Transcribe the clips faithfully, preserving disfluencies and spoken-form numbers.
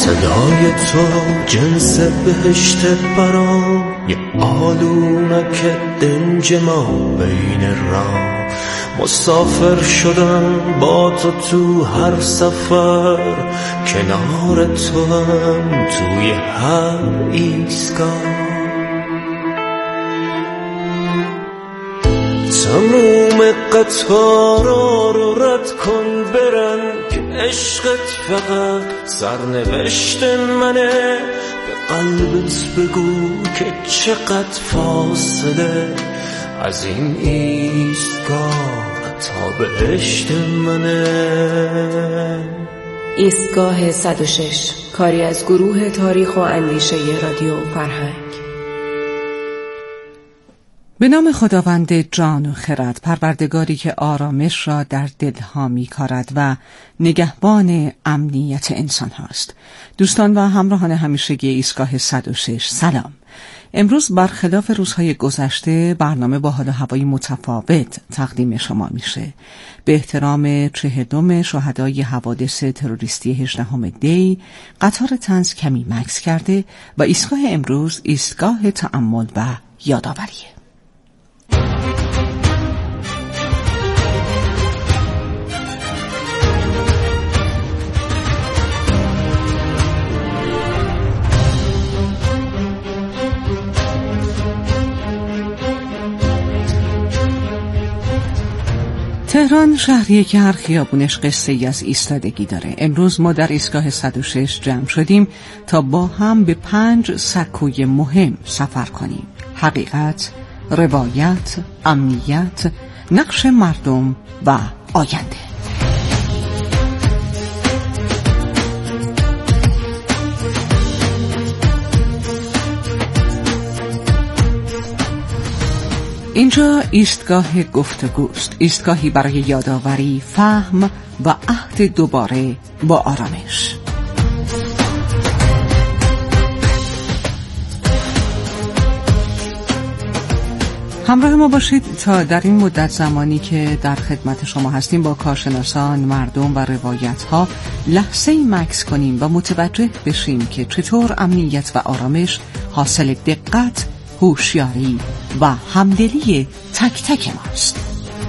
صدای تو جنس بهشت برام، یه آلونک دنج ما بین راه. مسافر شدم با تو تو هر سفر، کنار تو هم توی هر ایستگاه. تموم قطارا رو رد کن برن، که عشقت فقط سرنوشت منه. به قلبت بگو که چقدر فاصله از این ایستگاه تا بهشت منه. ایستگاه صد و شش، کاری از گروه تاریخ و اندیشه رادیو فرهنگ. به نام خداوند جان و خرد، پروردگاری که آرامش را در دلها می کارد و نگهبان امنیت انسان هاست. دوستان و همراهان همیشگی ایستگاه صد و شش، سلام. امروز برخلاف روزهای گذشته برنامه با حال و هوای متفاوت تقدیم شما میشه. به احترام چهلم شهدای حوادث تروریستی هجدهم دی، قطار طنز کمی مکث کرده و ایستگاه امروز ایستگاه تأمل و یادآوریه. تهران شهریه که هر خیابونش قصه ای از ایستادگی داره. امروز ما در ایستگاه صد و شش جمع شدیم تا با هم به پنج سکوی مهم سفر کنیم: حقیقت، روایت، امنیت، نقش مردم و آینده. اینجا ایستگاه گفتگوست، ایستگاهی برای یادآوری، فهم و عهد دوباره با آرامش. همراه ما باشید تا در این مدت زمانی که در خدمت شما هستیم با کارشناسان، مردم و روایت‌ها لحظه‌ای مکث کنیم و متوجه بشیم که چطور امنیت و آرامش حاصل دقت، هوشیاری و همدلی تک تک ماست.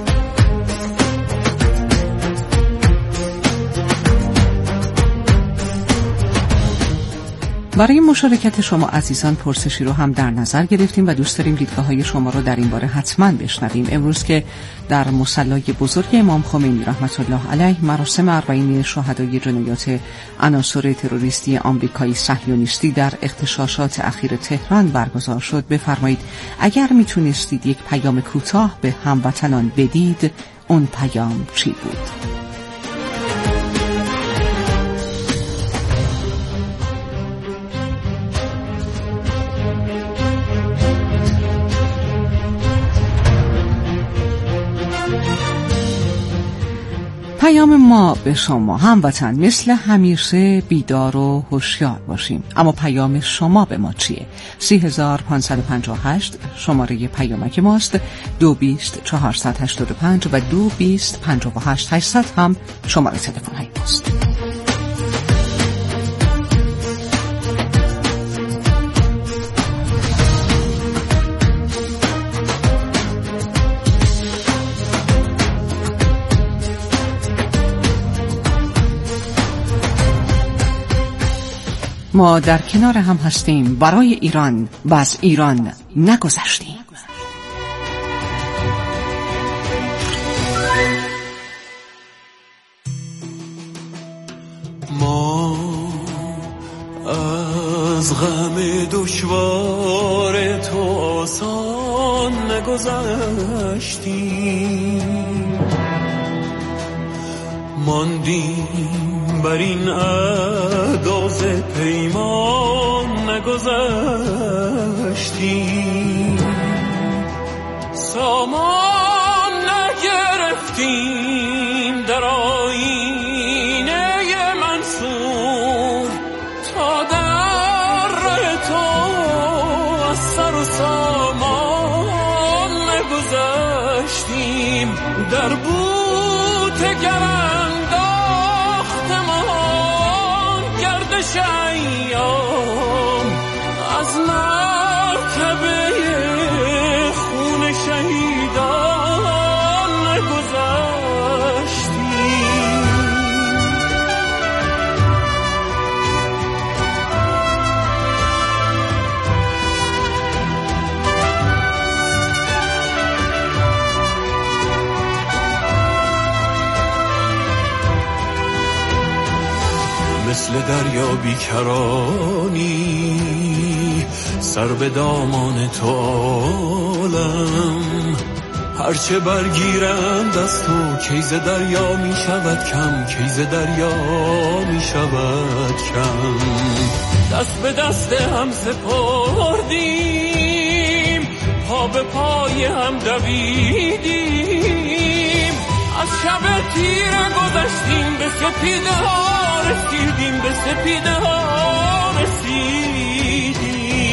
برای مشارکت شما عزیزان پرسشی رو هم در نظر گرفتیم و دوست داریم دیدگاه‌های شما رو در این باره حتما بشنویم. امروز که در مصلی بزرگ امام خمینی رحمت الله علیه مراسم اربعین شهدای جنایات عناصر تروریستی آمریکایی صهیونیستی در اغتشاشات اخیر تهران برگزار شد، بفرمایید اگر میتونستید یک پیام کوتاه به هموطنان بدید، اون پیام چی بود؟ پیام ما به شما هموطن: مثل همیشه بیدار و هوشیار باشیم. اما پیام شما به ما چیه؟ سی هزار پانصد و پنجاه و هشت شماره پیامک ماست. دو بیست چهارصد و هشتاد و پنج و دو بیست پنجاه و هشت هشتصد هم شماره تلفن های ماست. ما در کنار هم هستیم برای ایران و از ایران نگذشتیم. ما از غم دشوار تو آسان نگذشتیم، ماندیم بر این اعداز پیمان نگذشتیم، سامان نگرفتیم در آیینه منصور، تا در ره تو از سر و سامان نگذشتیم، در بوته گرم شای مثل دریا بیکرانی سر به دامان تو عالم هرچه برگیرم دست تو کیز دریا می شود کم کیز دریا می شود کم دست به دست هم سپردیم پا به پای هم دویدیم از شب تیره گذشتیم به سپیده ها رسیدیم به سپیده ها رسیدیم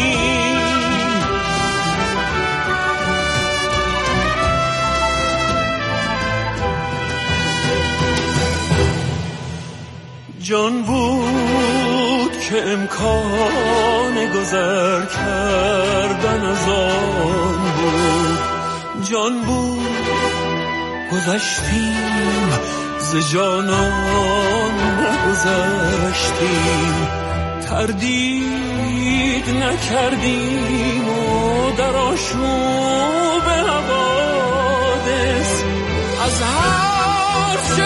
جان بود که امکان گذر کردن از آن بود جان بود گذشتیم ز جانان نگذشتیم تردید نکردیم و در آشوب حوادث از هر چه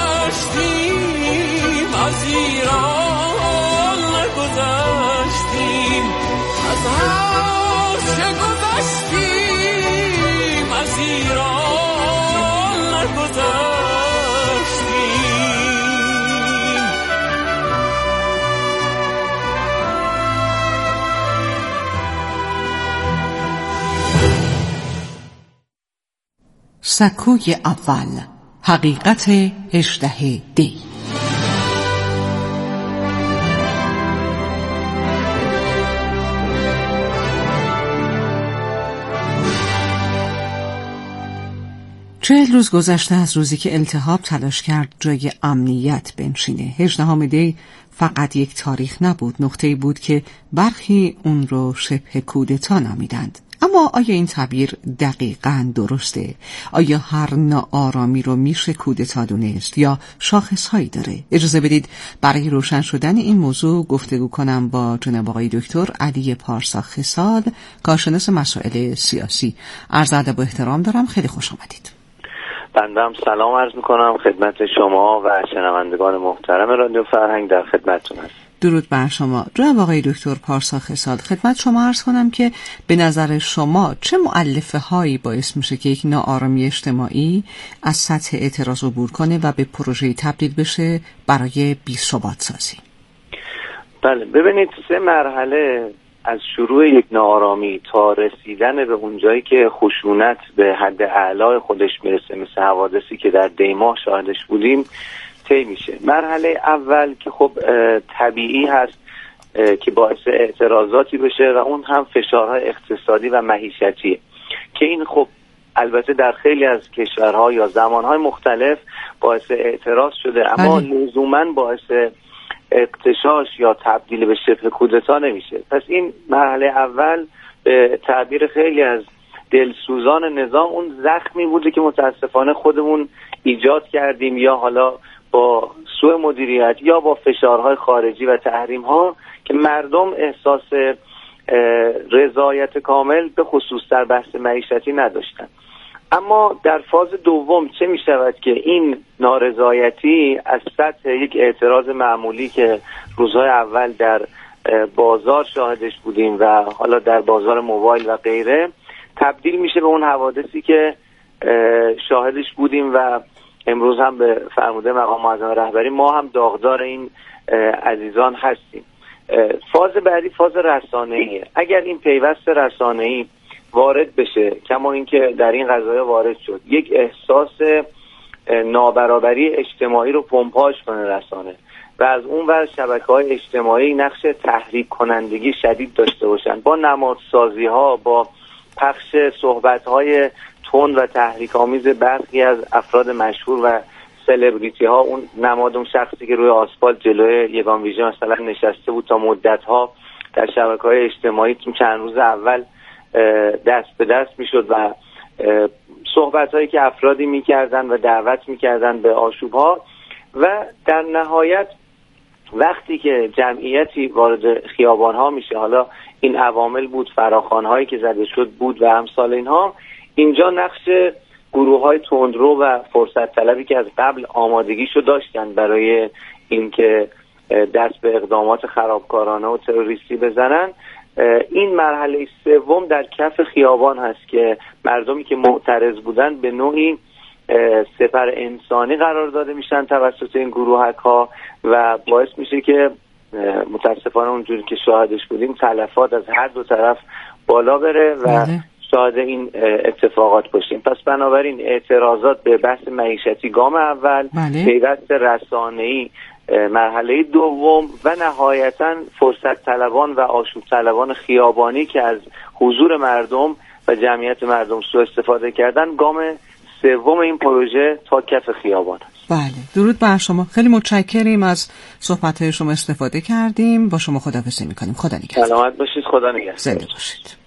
گذشتیم از ایران نگذشتیم از هر چه گذشتیم از ایران نگذشتیم سکوی اول حقیقت هجده دی چهل روز گذشته از روزی که التهاب تلاش کرد جای امنیت بنشینه. هجدهم دی فقط یک تاریخ نبود، نقطه‌ای بود که برخی اون رو شبه کودتا نامیدند. اما آیا این تعبیر دقیقاً درسته؟ آیا هر ناآرامی رو میشه کودتا دونست یا شاخصهایی داره؟ اجازه بدید برای روشن شدن این موضوع گفتگو کنم با جناب آقای دکتر علی پارسا خصال، کارشناس مسائل سیاسی. عرض ادب و احترام دارم، خیلی خوش آمدید. بنده هم سلام عرض میکنم خدمت شما و شنوندگان محترم رادیو فرهنگ، در خدمتتون هستم. درود بر شما. جناب آقای دکتر پارسا خصال، خدمت شما عرض کنم که به نظر شما چه مؤلفه هایی باعث میشه که یک ناآرامی اجتماعی از سطح اعتراض عبور کنه و به پروژه تبدیل بشه برای بی‌ثبات سازی؟ بله، ببینید سه مرحله از شروع یک ناآرامی تا رسیدن به اونجایی که خشونت به حد اعلای خودش میرسه، مثل حوادثی که در دیماه شاهدش بودیم، طی میشه. مرحله اول که خب طبیعی هست که باعث اعتراضاتی بشه و اون هم فشارهای اقتصادی و معیشتی که این خب البته در خیلی از کشورها یا زمانهای مختلف باعث اعتراض شده، اما لزوماً باعث اغتشاش یا تبدیل به شبه کودتا نمیشه. پس این مرحله اول به تعبیر خیلی از دلسوزان نظام اون زخمی بوده که متاسفانه خودمون ایجاد کردیم، یا حالا با سوء مدیریت یا با فشارهای خارجی و تحریم‌ها که مردم احساس رضایت کامل به خصوص در بحث معیشتی نداشتن. اما در فاز دوم چه می شود که این نارضایتی از سطح یک اعتراض معمولی که روزهای اول در بازار شاهدش بودیم و حالا در بازار موبایل و غیره تبدیل میشه به اون حوادثی که شاهدش بودیم و امروز هم به فرموده مقام معظم رهبری ما هم داغدار این عزیزان هستیم. فاز بعدی فاز رسانه‌ایه. اگر این پیوست رسانه‌ای وارد بشه، کما اینکه در این قضایا وارد شد، یک احساس نابرابری اجتماعی رو پمپاژ کنه رسانه و از اون ور شبکه‌های اجتماعی نقش تحریک کنندگی شدید داشته باشن با نمادسازی ها، با پخش صحبت‌های تند و تحریک آمیز برخی از افراد مشهور و سلبریتی ها، اون نماد اون شخصی که روی آسفالت جلوی یگان ویژه مثلا نشسته بود تا مدت‌ها در شبکه‌های اجتماعی چند روز اول دست به دست میشد و صحبت‌هایی که افرادی می‌کردن و دعوت می‌کردن به آشوب‌ها، و در نهایت وقتی که جمعیتی وارد خیابان‌ها میشه، حالا این عوامل بود، فراخوان‌هایی که زده شد بود و امثال اینها، اینجا نقش گروه‌های تندرو و فرصت طلبی که از قبل آمادگیشو داشتن برای اینکه دست به اقدامات خرابکارانه و تروریستی بزنن. این مرحله سوم در کف خیابان هست که مردمی که معترض بودن به نوعی سپر انسانی قرار داده میشن توسط این گروهک ها و باعث میشه که متاسفانه اونجوری که شاهدش بودیم تلفات از هر دو طرف بالا بره و شاهد این اتفاقات باشیم. پس بنابراین اعتراضات به بحث معیشتی گام اول، پیوست رسانه‌ای مرحله دوم و نهایتاً فرصت طلبان و آشوب طلبان خیابانی که از حضور مردم و جمعیت مردم سوء استفاده کردن گام سوم این پروژه تا کف خیابان است. بله، درود بر شما. خیلی متشکریم، از صحبت‌های شما استفاده کردیم. با شما خداحافظی می‌کنیم. خدا نگهدار. سلامت باشید. خدا نگهدار. زنده باشید.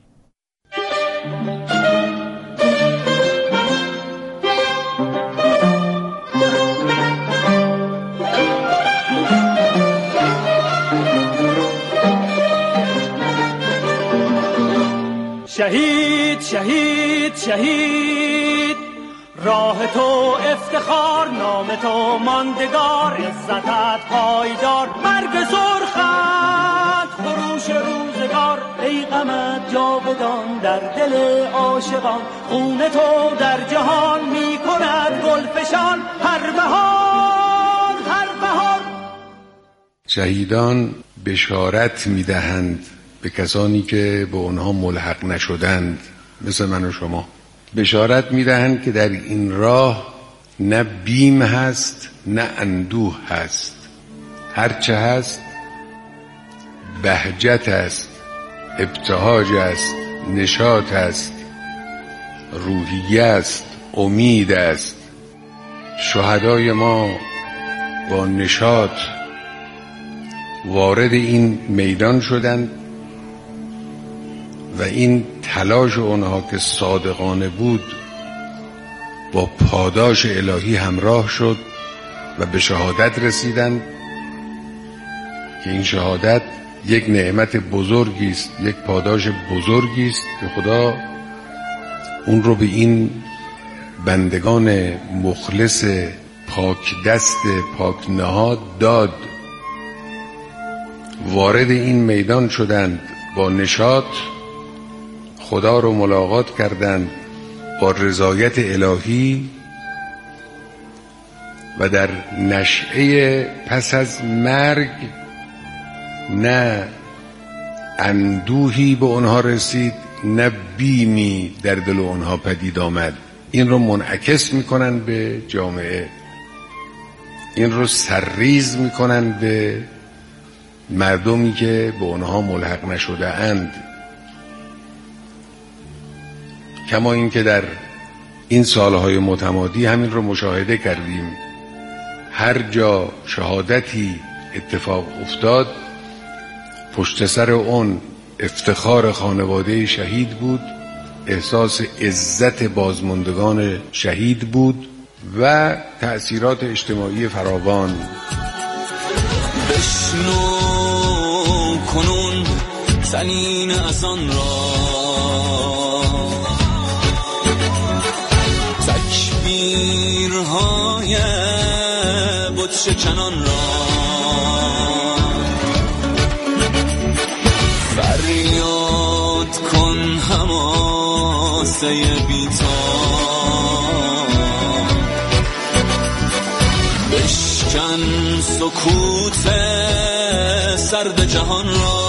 شهید شهید شهید، راه تو افتخار، نام تو ماندگار، عزتت پایدار، مرگ سرخت خروش روزگار، ای غمت جاودان در دل عاشقان، خون تو در جهان می کند گلفشان، هر بهار هر بهار. شهیدان بشارت می دهند به کسانی که به اونها ملحق نشدند، مثل من و شما. بشارت میدهند که در این راه نه بیم هست نه اندوه هست، هرچه هست بهجت است، ابتهاج است، نشاط است، روحیه است، امید است. شهدای ما با نشاط وارد این میدان شدند و این تلاش اونها که صادقانه بود با پاداش الهی همراه شد و به شهادت رسیدند که این شهادت یک نعمت بزرگی است، یک پاداش بزرگی است که خدا اون رو به این بندگان مخلص پاک دست پاک نهاد داد. وارد این میدان شدند با نشاط، خدا رو ملاقات کردند با رضایت الهی و در نشعه پس از مرگ نه اندوهی به اونها رسید نه بیمی در دل اونها پدید آمد. این رو منعکس میکنن به جامعه، این رو سرریز میکنن به مردمی که به اونها ملحق نشده اند. کما این که در این سالهای متمادی همین رو مشاهده کردیم، هر جا شهادتی اتفاق افتاد پشت سر اون افتخار خانواده شهید بود، احساس عزت بازماندگان شهید بود و تأثیرات اجتماعی فراوان. بشنو کنون سنین اذان را، تکبیرهای بت شکنان را، فریاد کن حماسه بی‌تاب، بشکن سکوت سرد جهان را،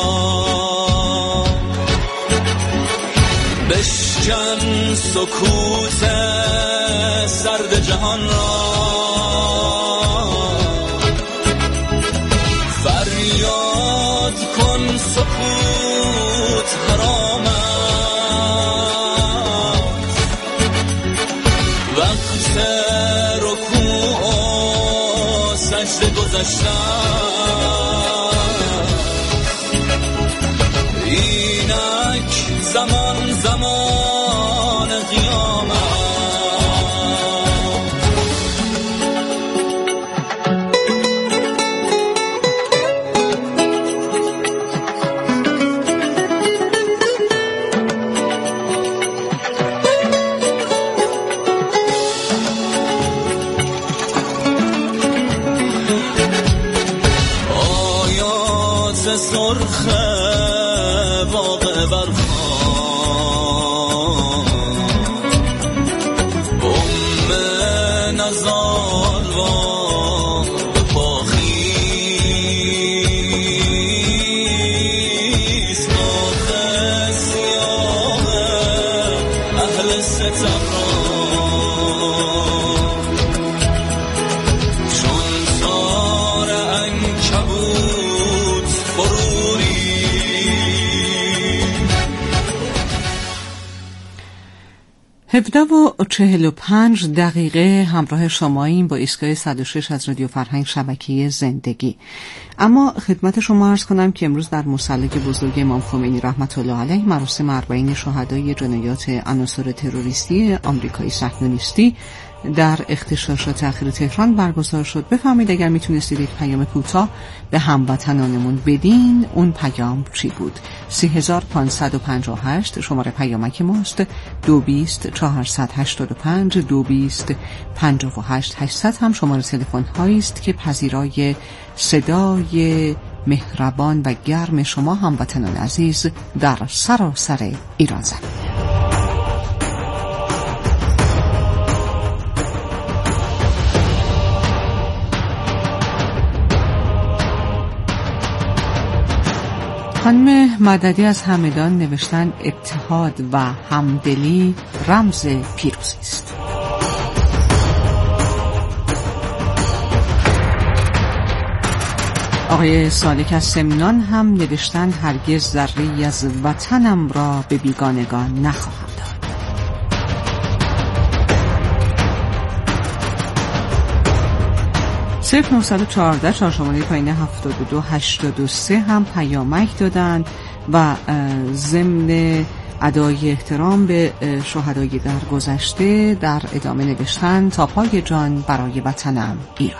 بشکن سکوت سرد جهان را، فریاد کن سکوت حرام است، وقت رکوع و سجده گذشتن، اینک زمان زمان قیامت. سرخه واقع برخان ام نزال وان پاخیز ناخ سیاه اهل ستم هفده و چهل و پنج دقیقه همراه شماییم با ایستگاه صد و شش از رادیو فرهنگ شبکه زندگی. اما خدمت شما عرض کنم که امروز در مصلی بزرگ امام خمینی رحمت الله علیه مراسم اربعین شهدای جنایات عناصر تروریستی آمریکایی صهیونیستی در اغتشاشات اخیر تهران برگزار شد. بفرمایید اگر میتونستید یک پیام کوتاه به هموطنانمون بدین، اون پیام چی بود؟ سه هزار پانصد و پنجاه و هشت شماره پیامک ماست. دو بیست چهارصد هشتاد و پنج دو بیست پنجاه و هشت هشتصد هم شماره تلفن هایی است که پذیرای صدای مهربان و گرم شما هموطنان عزیز در سراسر ایران زمین. خانم مددی از همدان نوشتن اتحاد و همدلی رمز پیروزی است. آقای سالک از سمنان هم نوشتن هرگز ذره‌ای از وطنم را به بیگانگان نخواهم داد. صفر نهصد و چهارده چهارشنبه پایین هفتاد و دو هشتاد و سه هم پیامک دادن و ضمن ادای احترام به شهدای در گذشته در ادامه نوشتن تا پای جان برای وطنم ایران.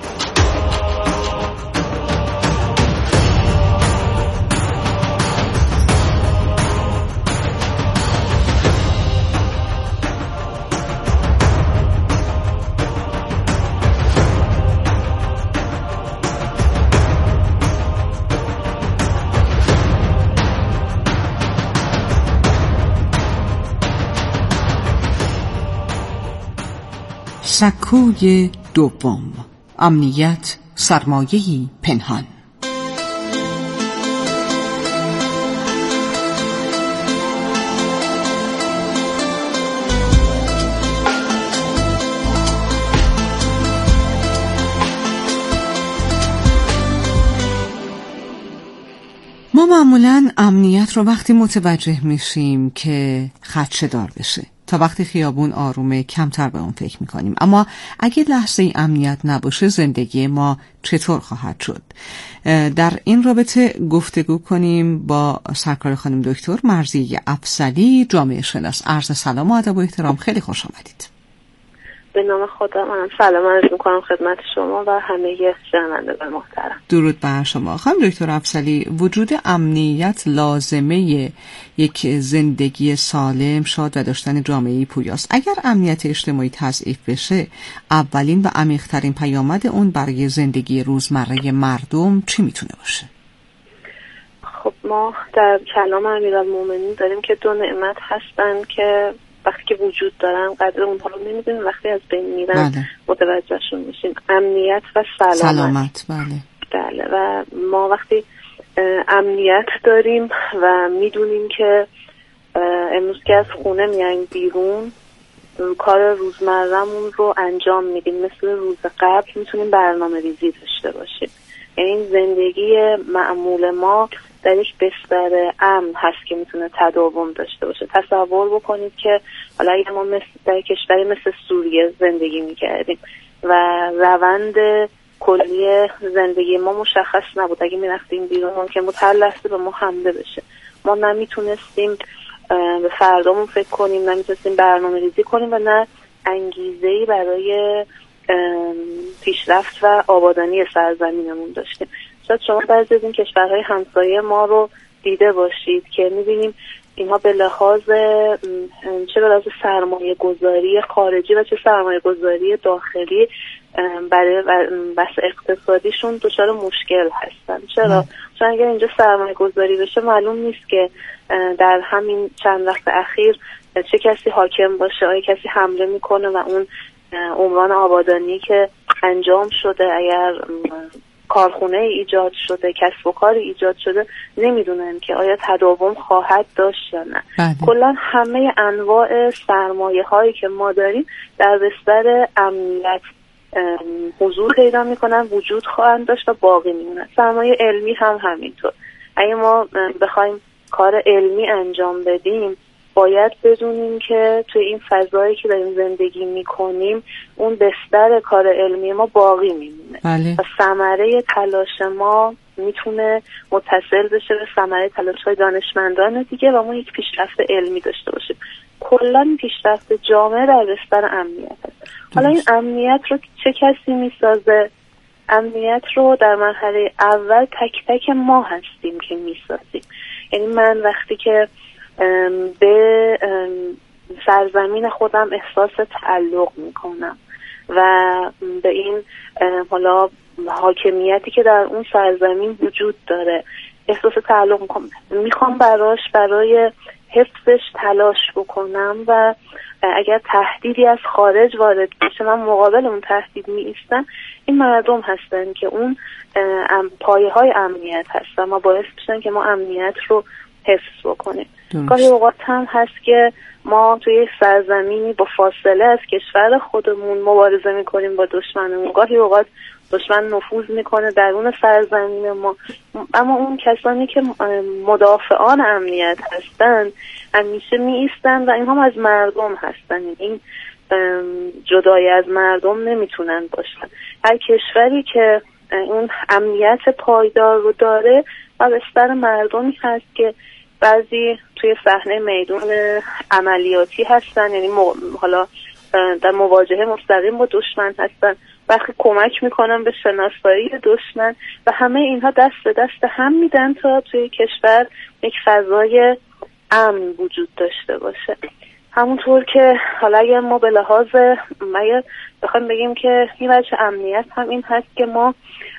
سکوی دوم، امنیت سرمایه‌ای پنهان. ما معمولاً امنیت رو وقتی متوجه میشیم که خدشه‌دار بشه، تا وقتی خیابون آرومه کمتر به اون فکر میکنیم. اما اگه لحظه ای امنیت نباشه زندگی ما چطور خواهد شد؟ در این رابطه گفتگو کنیم با سرکار خانم دکتر مرضیه افضلی، جامعه شناس. عرض سلام و ادب و احترام، خیلی خوش آمدید. به نام خدا من سلام عرض میکنم خدمت شما و همه شنوندگان محترم. درود بر شما. خانم دکتر افضلی، وجود امنیت لازمه یک زندگی سالم، شاد و داشتن جامعه‌ای پویاست. اگر امنیت اجتماعی تضعیف بشه، اولین و عمیق‌ترین پیامد اون برای زندگی روزمره مردم چی میتونه باشه؟ خب ما در کلام امیرالمومنین داریم که دو نعمت هستن که وقتی که وجود دارن قدر اونها رو نمیدونیم، وقتی از بین میرن بله. متوجهشون میشیم. امنیت و سلامت. سلامت بله. بله و ما وقتی امنیت داریم و میدونیم که امروز که از خونه میایم بیرون کار روزمره‌مون رو انجام میدیم، مثل روز قبل میتونیم برنامه ریزی داشته باشیم. یعنی زندگی معمول ما در یک بستر امن هست که میتونه تداوم داشته باشه. تصور بکنید که حالا اگه ما مثل در کشوری مثل سوریه زندگی میکردیم و روند کلی زندگی ما مشخص نبود، اگه میرفتیم بیرون ممکن بود هر لحظه به ما حمله بشه. ما نمیتونستیم به فردامون فکر کنیم، نمیتونستیم برنامه ریزی کنیم و نه انگیزه‌ای برای پیشرفت و آبادانی سرزمینمون داشتیم. شاید شما بعضی از این کشورهای همسایه ما رو دیده باشید که می‌بینیم اینها به لحاظ چه به لحاظ سرمایه گذاری خارجی و چه سرمایه گذاری داخلی برای بحث اقتصادیشون دچار مشکل هستن. چرا؟ چون اگر اینجا سرمایه گذاری بشه معلوم نیست که در همین چند وقت اخیر چه کسی حاکم باشه، آیا کسی حمله میکنه و اون عمران آبادانی که انجام شده، اگر کارخونه ایجاد شده، کسب و کار ایجاد شده، نمیدونن که آیا تداوم خواهد داشت یا نه. کلا همه انواع سرمایه هایی که ما داریم در بستر امنیت حضور پیدا میکنن، وجود خواهند داشت و باقی میمونن. سرمایه علمی هم همینطور. اگه ما بخوایم کار علمی انجام بدیم باید بدونیم که توی این فضایی که داریم زندگی میکنیم اون بستر کار علمی ما باقی میمونه بله. و ثمره تلاش ما میتونه متصل بشه به ثمره تلاش های دانشمندان دیگه و ما یک پیشرفت علمی داشته باشیم. کلا پیشرفت جامعه در بستر امنیت هست. حالا این امنیت رو چه کسی میسازه؟ امنیت رو در مرحله اول تک تک ما هستیم که میسازیم. یعنی من وقتی که به سرزمین خودم احساس تعلق میکنم و به این حالا حاکمیتی که در اون سرزمین وجود داره احساس تعلق میکنم، میخوام براش برای حفظش تلاش بکنم و اگر تهدیدی از خارج وارد بشه من مقابل اون تهدید می ایستم، این مردم هستن که اون پایه های امنیت هست و ما باعث میشن که ما امنیت رو حفظ بکنیم. گاهی اوقات هم هست که ما توی سرزمینی با فاصله از کشور خودمون مبارزه میکنیم با دشمنمون، گاهی اوقات دشمن نفوذ میکنه درون سرزمین ما، اما اون کسانی که مدافعان امنیت هستن همیشه می ایستن و اینها هم از مردم هستن. این جدای از مردم نمیتونن باشن. هر کشوری که اون امنیت پایدار رو داره و بستر مردمی هست که بعضی توی صحنه میدون عملیاتی هستن، یعنی حالا در مواجهه مستقیم با دشمن هستن، وقتی کمک میکنن به شناسایی دشمن و همه اینها دست به دست هم میدن تا توی کشور یک فضای امن وجود داشته باشه. همونطور که حالا اگر ما به لحاظ اگر بخوایم بگیم که این وجه امنیت هم این هست که ما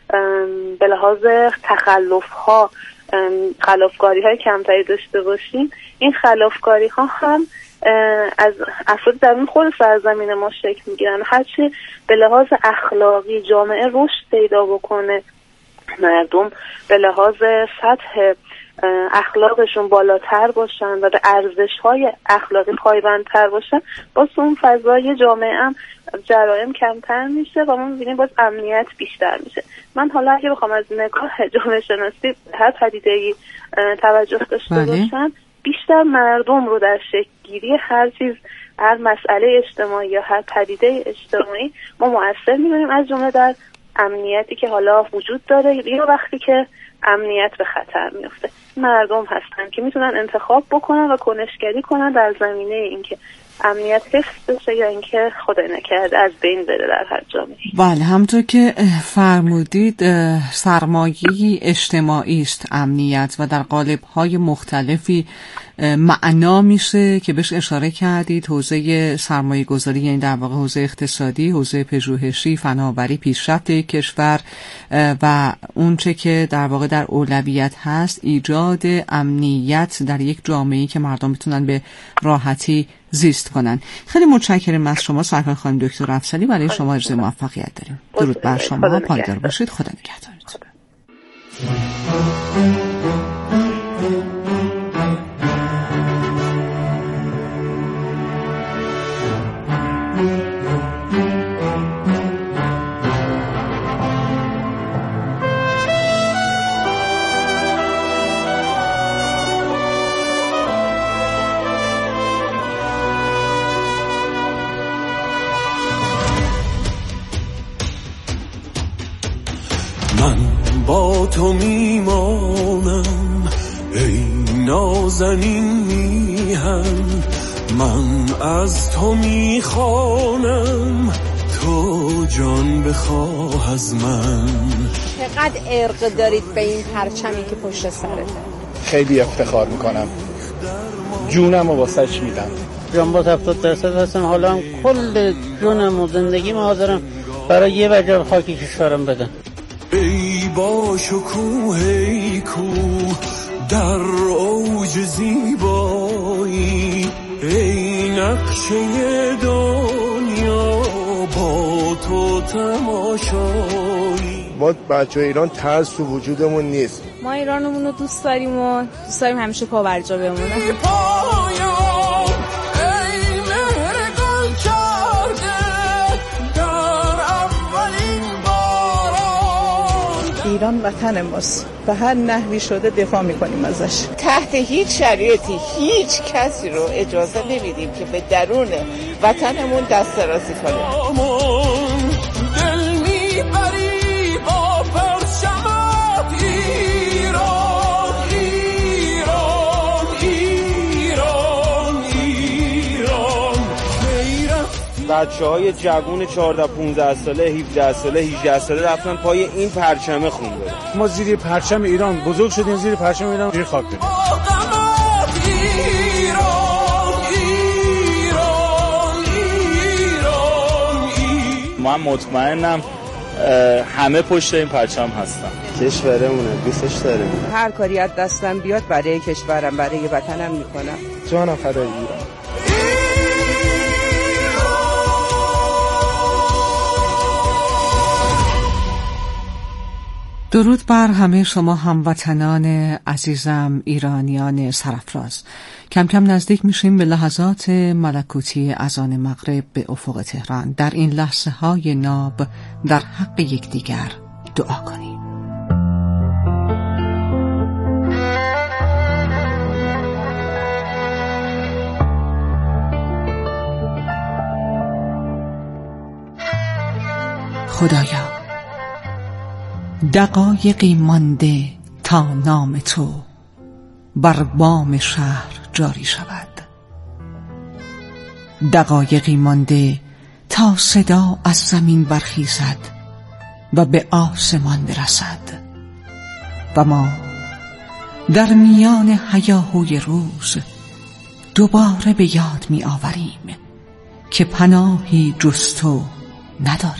به لحاظ تخلف ها خلافکاری های کمتری داشته باشیم، این خلافکاری ها هم از افراد درون خود سرزمین ما شکل میگیرن. هرچی به لحاظ اخلاقی جامعه رشد پیدا بکنه، مردم به لحاظ سطح اخلاقشون بالاتر باشن و به ارزش‌های اخلاقی پایبندتر باشن، باز اون فضای جامعه هم جرایم کمتر میشه و ما می‌بینیم باز امنیت بیشتر میشه. من حالا اگه بخوام از نگاه جامعه شناسی هر پدیده‌ای توجه داشته بله. باشم، بیشتر مردم رو در شکل‌گیری هر چیز، هر مسئله اجتماعی یا هر پدیده اجتماعی ما مؤثر می‌بینیم، از جمله در امنیتی که حالا وجود داره یا وقتی که امنیت به خطر میفته. مردم هستن که میتونن انتخاب بکنن و کنشگری کنن در زمینه اینکه امنیت حفظ بشه یا اینکه خدای نکرده از بین بره در هر جامعه. بله، همونطور که فرمودید سرمایه اجتماعی است امنیت و در قالب‌های مختلفی معنا میشه که بهش اشاره کردید. حوزه سرمایه گذاری یعنی در واقع حوزه اقتصادی، حوزه پژوهشی، فناوری، پیشرفت کشور و اون چه که در واقع در اولویت هست ایجاد امنیت در یک جامعه‌ای که مردم بتونن به راحتی زیست کنن. خیلی متشکرم از شما سرکار خانم دکتر افضلی، برای شما آرزوی موفقیت داریم. درود بر شما، پایدار باشید، خدا نگهدارتون. من با تو میمانم ای نازنین میهن، من از تو میخوانم تو جان بخواه از من. چقدر عرق دارید به این پرچمی که پشت سرته. خیلی افتخار میکنم. جونم رو واسش میدم. جان با هفتاد درصد هستم، حالا هم کل جونم و زندگیم حاضرم برای یه وجب خاکی کشورم بدم. ای با شکوه ای کوه در اوج زیبایی، ای نقشه دنیا با تو تماشایی. ما بچه ایران ترس تو وجودمون نیست، ما ایرانمون رو دوست داریم و دوست داریم همیشه پابرجا بمونه. ایران وطن ماست، به هر نحوی شده دفاع میکنیم ازش. تحت هیچ شرایطی هیچ کسی رو اجازه نمیدیم که به درون وطنمون دست درازی کنه. دل میبری با پرچمت ایران، ایران، ایران، ایران. بچه های جوون چهارده پونزده ساله، هفده ساله، هجده ساله رفتن پای این پرچمه خونده. ما زیر پرچم ایران بزرگ شدیم، زیر پرچم ایران زیر خاک بدیم. من مطمئنم همه پشت این پرچم هستن. کشورمونه، دوستش داریم. هر کاری از دستم بیاد برای کشورم، برای وطنم میکنم. جانم فدای ایران. درود بر همه شما هموطنان عزیزم، ایرانیان سرافراز. کم کم نزدیک میشیم به لحظات ملکوتی اذان مغرب به افق تهران. در این لحظه های ناب در حق یکدیگر دعا کنیم. خدایا، دقایقی مانده تا نام تو بر بام شهر جاری شود. دقایقی مانده تا صدا از زمین برخیزد و به آسمان برسد و ما در میان هیاهوی روز دوباره به یاد می آوریم که پناهی جز تو نداریم.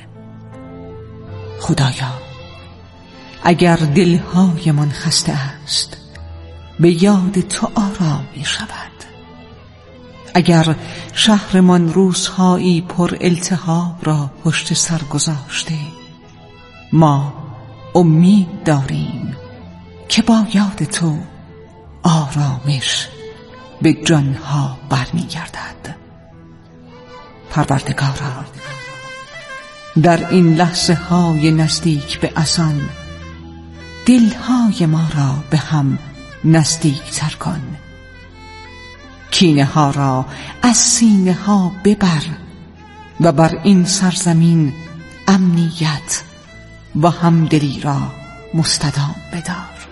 خدایا، اگر دلهایمان خسته است به یاد تو آرام می شود. اگر شهرمان روزهایی پر التهاب را پشت سر گذاشته، ما امید داریم که با یاد تو آرامش به جانها برمی گردد. پروردگارا، در این لحظه های نزدیک به اذان دلهای ما را به هم نزدیک تر کن. کینه ها را از سینه ها ببر و بر این سرزمین امنیت و همدلی را مستدام بدار.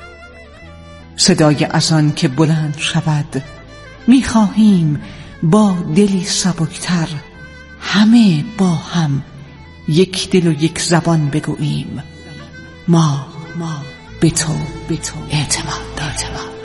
صدای اذان که بلند شود، می‌خواهیم با دلی سبکتر همه با هم یک دل و یک زبان بگوییم: ما ما به تو به تو اعتماد داریم.